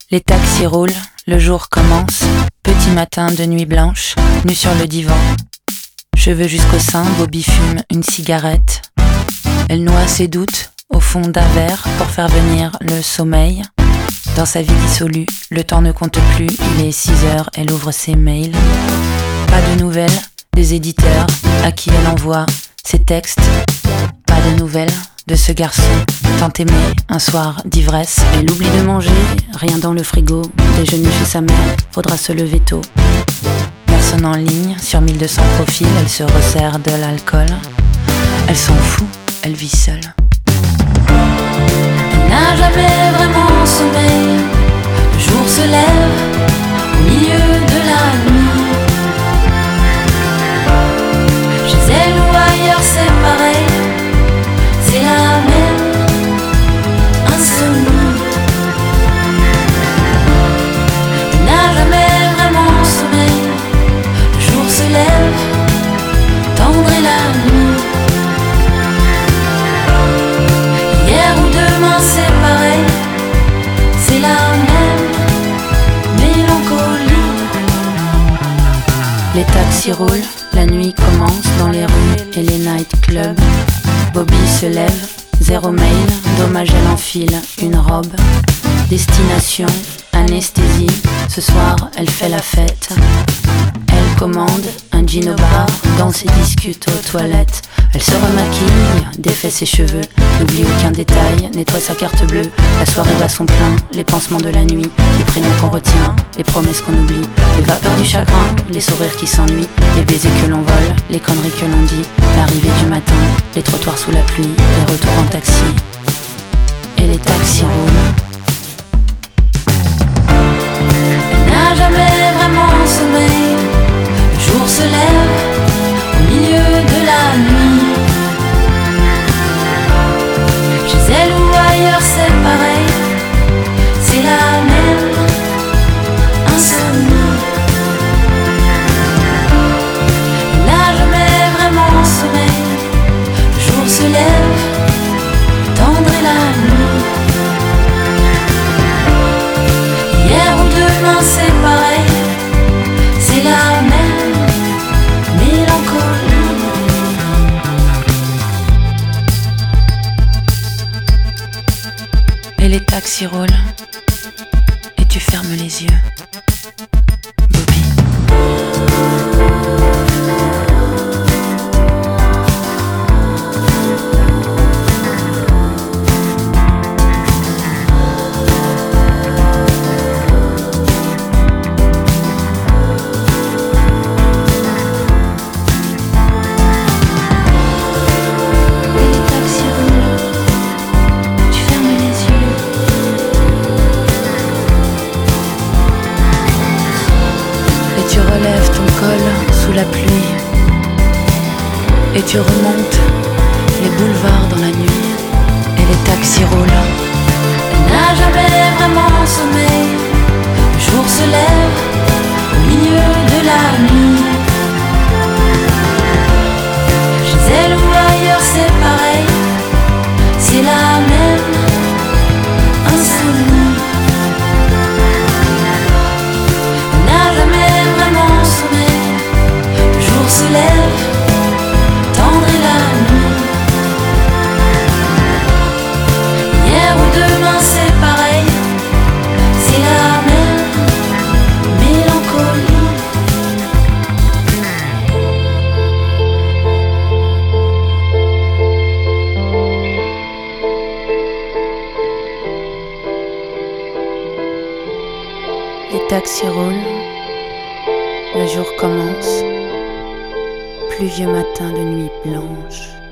Les taxis roulent, le jour commence. Petit matin de nuit blanche, nu sur le divan. Cheveux jusqu'au sein, Bobby fume une cigarette. Elle noie ses doutes au fond d'un verre pour faire venir le sommeil. Dans sa vie dissolue, le temps ne compte plus. Il est 6h, elle ouvre ses mails. Pas de nouvelles des éditeurs à qui elle envoie ses textes. Pas de nouvelles de ce garçon tant aimé un soir d'ivresse. Elle oublie de manger, rien dans le frigo. Déjeuner chez sa mère, faudra se lever tôt. Personne en ligne, sur 1200 profils. Elle se resserre de l'alcool. Elle s'en fout, elle vit seule. Elle n'a jamais vraiment sommeil. Le jour se lève au milieu de la nuit. Chez elle ou ailleurs c'est pareil. C'est la même insomnie. Elle n'a jamais vraiment sommeil. Le jour se lève, tendre est la nuit. Hier ou demain c'est pareil. C'est la même mélancolie. Les taxis roulent, la nuit commence dans les rues et les nightclubs. Bobby se lève, zéro mail, dommage elle enfile une robe. Destination, anesthésie, ce soir elle fait la fête. Elle commande un gin au bar, danse et discute aux toilettes. Elle se remaquille, défait ses cheveux, n'oublie aucun détail, nettoie sa carte bleue. La soirée bat son plein, les pansements de la nuit, les prénoms qu'on retient, les promesses qu'on oublie, les vapeurs du chagrin, les sourires qui s'ennuient, les baisers que l'on vole, les conneries que l'on dit, l'arrivée du matin, les trottoirs sous la pluie, les retours en taxi. Et les taxis roulent. Elle n'a jamais vraiment sommeil. Le jour se lève au milieu de la nuit. Chez elle ou ailleurs c'est pareil. C'est la même insomnie. Elle n'a jamais vraiment sommeil. Le jour se lève, tendre est la nuit. Hier ou demain c'est pareil. C'est la même mélancolie. Et les taxis roulent. Et tu fermes les yeux. Bobby. Sous la pluie, et tu remontes les boulevards dans la nuit, et les taxis roulent. Elle n'a jamais vraiment sommeil. Le jour se lève au milieu de la nuit. Chez elle ou ailleurs c'est pareil. C'est la même insomnie. Elle n'a jamais vraiment sommeil. Se lève, tendre est la nuit. Hier ou demain c'est pareil. C'est la même mélancolie. Les taxis roulent, le jour commence. Pluvieux matin de nuit blanche.